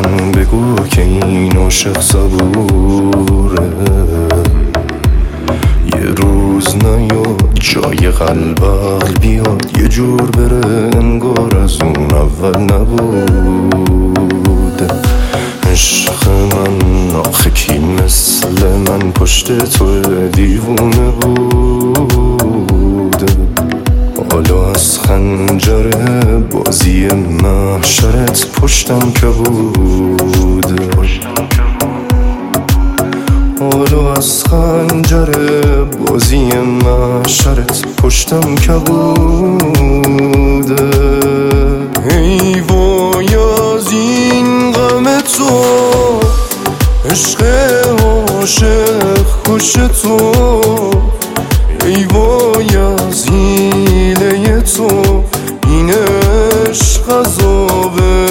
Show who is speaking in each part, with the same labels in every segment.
Speaker 1: من بگو که این عاشق صبوره. یه روز نیاد جای قلبل بیاد، یه جور بره انگار از اون اول نبوده. عشق من آخه کی مثل من پشت تو دیوونه بوده. حالا از خنجر بازی محشرت پشتم که بوده. حالا از خنجر بازی محشرت پشتم که بوده. ای وای از این غم تو، عشق عاشق خوش تو. ای وای از حیله تو، این عشق عذابه.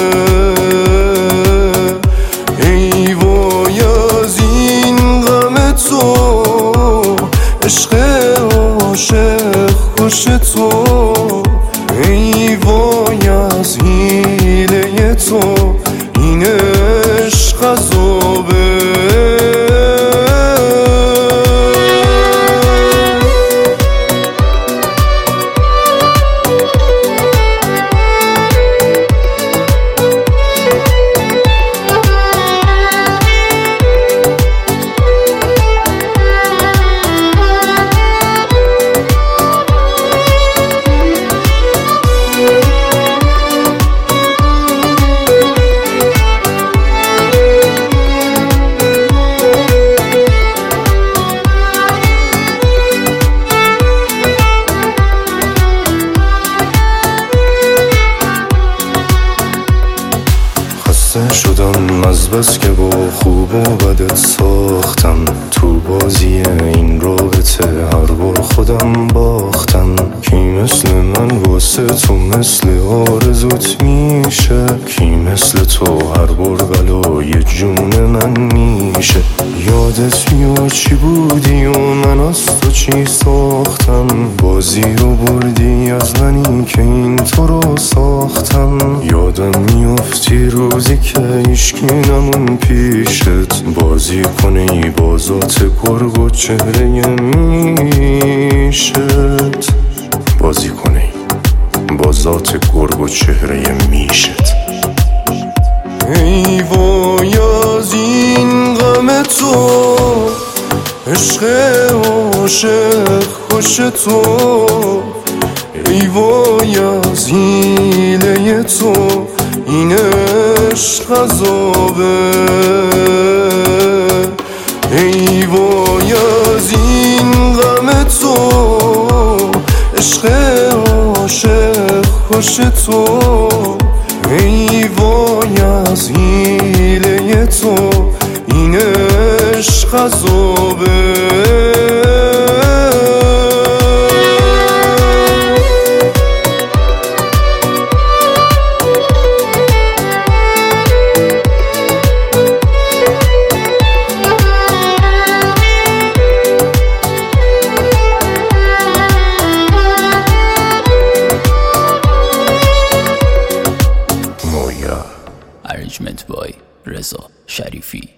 Speaker 1: ای وای از این غم تو، عشق عاشق خوش تو. ای وای از حیله تو، این عشق عذابه. شدم از بس که با خوب و بدت ساختم، تو بازی این رابطه هر بار خودم باختم. کی مثل من واسه تو مثل آرزوت میشه؟ کی مثل تو هر بار بلای جون من میشه؟ یادت میاد چی بودی و من از تو چی ساختم؟ بازی رو بردی از منی که این تو رو ساختم. یادم میافتی روزی که هیچکی نمون پیشت، بازی کنی با ذات گرگ و چهره میشت. بازی کنی با ذات گرگ و چهره میشت. ای وای از این غم تو، عشق عاشق خوش تو. ای وای از حیله تو، این عشق عذابه. ای وای از این غم تو، عشق عاشق خوش تو. ای وای از حیله تو، این عشق عذابه.
Speaker 2: Arrangement by رضا شریفی.